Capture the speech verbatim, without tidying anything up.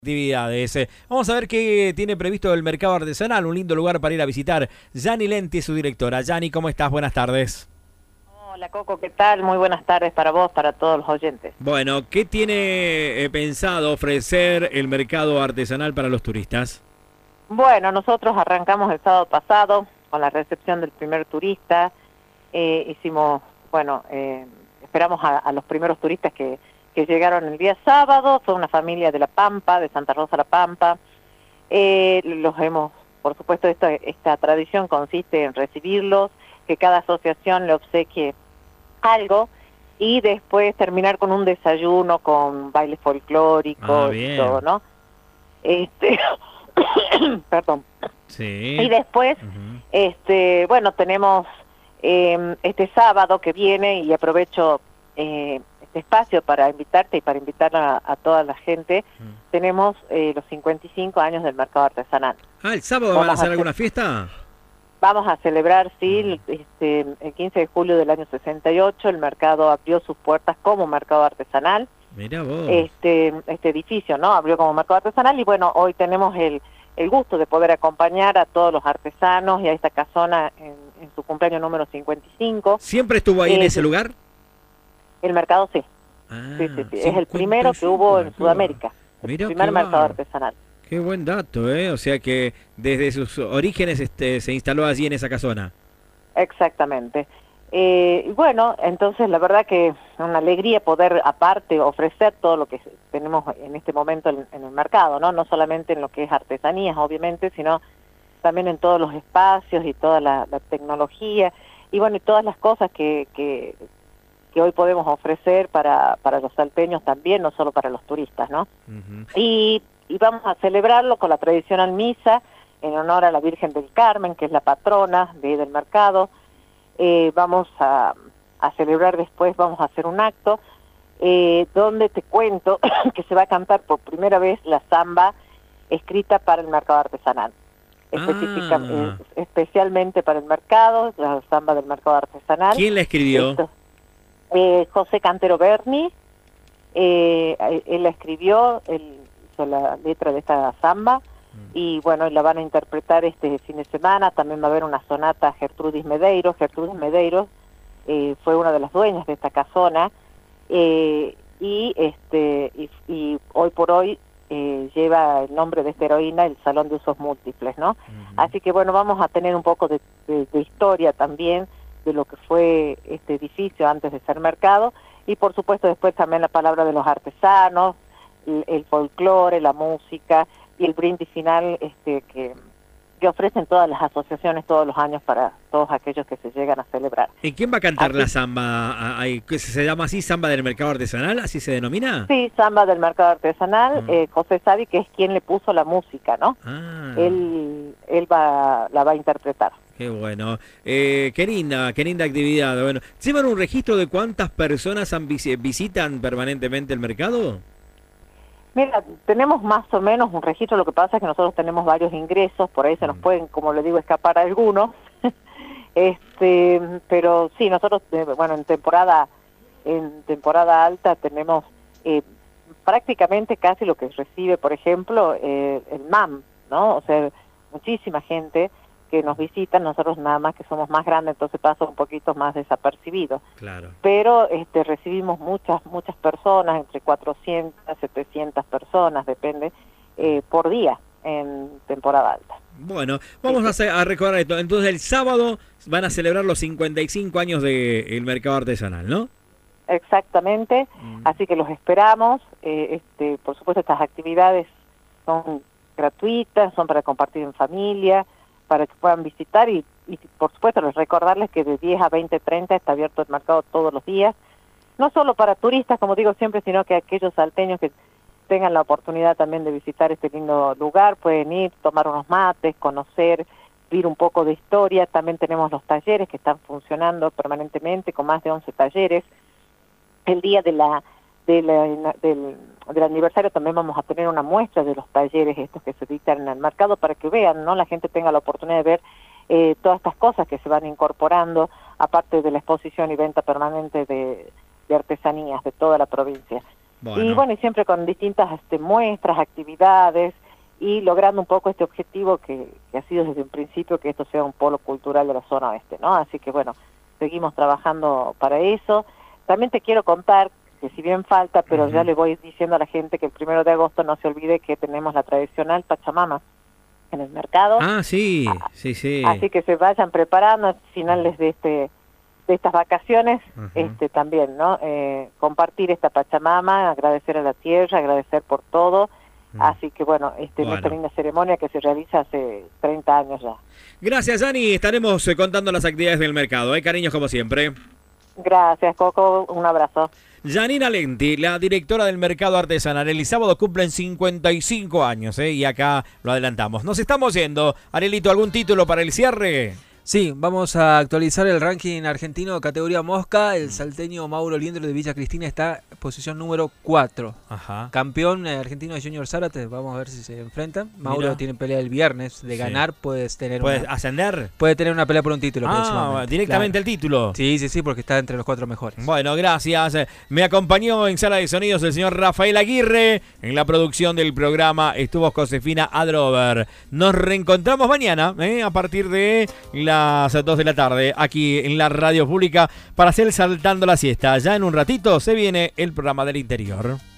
Actividades. Eh, Vamos a ver qué tiene previsto el mercado artesanal, un lindo lugar para ir a visitar. Yani Lenti, su directora. Yani, ¿cómo estás? Buenas tardes. Hola Coco, ¿qué tal? Muy buenas tardes para vos, para todos los oyentes. Bueno, ¿qué tiene eh, pensado ofrecer el mercado artesanal para los turistas? Bueno, nosotros arrancamos el sábado pasado con la recepción del primer turista. Eh, hicimos, bueno, eh, esperamos a, a los primeros turistas que, que llegaron el día sábado. Fue una familia de La Pampa, de Santa Rosa La Pampa. Eh, los hemos, por supuesto, esta, esta tradición consiste en recibirlos, que cada asociación le obsequie algo y después terminar con un desayuno con baile folclórico Ah, y todo, bien. ¿no? Este, perdón. Sí. Y después, Ujú. este, bueno, tenemos eh, este sábado que viene y aprovecho eh, este espacio para invitarte y para invitar a, a toda la gente. Mm. Tenemos eh, los cincuenta y cinco años del mercado artesanal. Ah, ¿el sábado van a Vamos a hacer hacer- alguna fiesta? Vamos a celebrar, sí, el, este, el quince de julio del año sesenta y ocho, el mercado abrió sus puertas como mercado artesanal. Mirá vos. Este, este edificio, ¿no? Abrió como mercado artesanal y bueno, hoy tenemos el, el gusto de poder acompañar a todos los artesanos y a esta casona en, en su cumpleaños número cincuenta y cinco. ¿Siempre estuvo ahí en Eh, ese lugar? El mercado sí, Ah, sí, sí, sí. Es el primero que cincuenta y cinco, hubo en qué Sudamérica, el Mirá primer qué mercado bárbaro. artesanal. Qué buen dato, ¿eh? O sea que desde sus orígenes este, se instaló allí en esa casona. Exactamente. Eh, y bueno, entonces la verdad que es una alegría poder aparte ofrecer todo lo que tenemos en este momento en, en el mercado, ¿no? No solamente en lo que es artesanías, obviamente, sino también en todos los espacios y toda la, la tecnología y bueno, y todas las cosas que, que, que hoy podemos ofrecer para, para los salteños también, no solo para los turistas, ¿no? Ujú. Y, y vamos a celebrarlo con la tradicional misa en honor a la Virgen del Carmen, que es la patrona de, del mercado. Eh, vamos a, a celebrar después, vamos a hacer un acto eh, donde te cuento que se va a cantar por primera vez la samba escrita para el mercado artesanal. Específica, Ah. eh, especialmente para el mercado, la samba del mercado artesanal. ¿Quién la escribió? Esto, eh, José Cantero Berni, eh, él la escribió, él hizo la letra de esta samba, y bueno, la van a interpretar este fin de semana. También va a haber una sonata Gertrudis Medeiros. Gertrudis Medeiros eh, fue una de las dueñas de esta casona, eh, y este y, y hoy por hoy eh, lleva el nombre de esta heroína, el Salón de Usos Múltiples, ¿no? Ujú. Así que bueno, vamos a tener un poco de, de, de historia también de lo que fue este edificio antes de ser mercado, y por supuesto después también la palabra de los artesanos, el, el folclore, la música y el brindis final este que, que ofrecen todas las asociaciones todos los años para todos aquellos que se llegan a celebrar. ¿Y quién va a cantar Así- la samba? Ah, ay, ¿qué ¿Se llama así, samba del mercado artesanal? ¿Así se denomina? Sí, samba del mercado artesanal, Mm. eh, José Savi, que es quien le puso la música, ¿no? Ah, Él, él va, la va a interpretar. qué bueno. Eh, qué linda, qué linda actividad. Bueno, ¿llevan un registro de cuántas personas han visi- visitan permanentemente el mercado? Mira, tenemos más o menos un registro, lo que pasa es que nosotros tenemos varios ingresos, por ahí se nos Mm. pueden, como le digo, escapar algunos, este, pero sí, nosotros, eh, bueno, en temporada, en temporada alta tenemos eh, prácticamente casi lo que recibe, por ejemplo, eh, el M A M, ¿no? O sea, muchísima gente que nos visita, nosotros nada más que somos más grandes, entonces pasa un poquito más desapercibido. Claro. Pero este, recibimos muchas muchas personas, entre cuatrocientas, setecientas personas, depende, eh, por día en temporada alta. Bueno, vamos a, hacer- a recordar esto. Entonces el sábado van a celebrar los cincuenta y cinco años del mercado artesanal, ¿no? Exactamente, Mm. así que los esperamos. Eh, este, por supuesto, estas actividades son gratuitas, son para compartir en familia, para que puedan visitar y, y por supuesto les recordarles que de diez a veinte treinta está abierto el mercado todos los días, no solo para turistas, como digo siempre, sino que aquellos salteños que tengan la oportunidad también de visitar este lindo lugar, pueden ir, tomar unos mates, conocer, vivir un poco de historia. También tenemos los talleres que están funcionando permanentemente, con más de once talleres. El día de la, de la, del, del aniversario también vamos a tener una muestra de los talleres estos que se dictan en el mercado para que vean, ¿no? La gente tenga la oportunidad de ver eh, todas estas cosas que se van incorporando, aparte de la exposición y venta permanente de, de artesanías de toda la provincia. Bueno. Y bueno, y siempre con distintas este, muestras, actividades, y logrando un poco este objetivo que, que ha sido desde un principio que esto sea un polo cultural de la zona oeste, ¿no? Así que bueno, seguimos trabajando para eso. También te quiero contar que si bien falta, pero uh-huh. ya le voy diciendo a la gente que el primero de agosto no se olvide que tenemos la tradicional Pachamama en el mercado. Ah, sí, sí, sí. Así que se vayan preparando a finales de este de estas vacaciones, uh-huh. este también, ¿no? Eh, compartir esta Pachamama, agradecer a la tierra, agradecer por todo. Uh-huh. Así que bueno, este bueno. esta linda ceremonia que se realiza hace treinta años ya. Gracias, Yani. Estaremos eh, contando las actividades del mercado, ¿eh? Cariños como siempre. Gracias, Coco. Un abrazo. Yanina Lenti, la directora del Mercado Artesanal. El sábado cumplen cincuenta y cinco años, ¿eh? Y acá lo adelantamos. Nos estamos yendo. Arelito, ¿algún título para el cierre? Sí, vamos a actualizar el ranking argentino categoría mosca. El salteño Mauro Liendro de Villa Cristina está en posición número cuatro. Ajá. Campeón argentino de Junior Zárate, vamos a ver si se enfrentan. Mauro Mira. tiene pelea el viernes. De ganar sí. puedes tener ¿Puedes una, ascender? Puede tener una pelea por un título ah, próximamente. directamente claro. el título. Sí, sí, sí, porque está entre los cuatro mejores. Bueno, gracias. Me acompañó en Sala de Sonidos el señor Rafael Aguirre. En la producción del programa estuvo Josefina Adrover. Nos reencontramos mañana, ¿eh? A partir de las dos de la tarde, aquí en la radio pública, para hacer Saltando la Siesta. Ya en un ratito se viene el programa del interior.